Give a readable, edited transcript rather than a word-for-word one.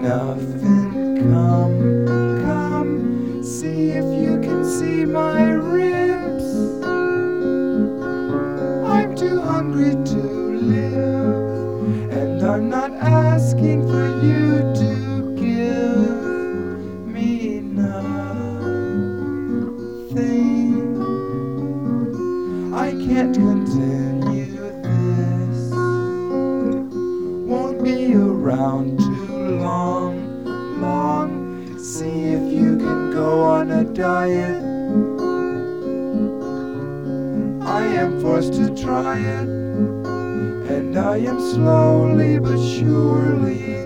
enough, and come, see if you can see my ribs. I'm too hungry to live, and I'm not asking for you to give me nothing. I can't continue this, won't be around too long. See if you can go on a diet. I am forced to try it, and I am slowly but surely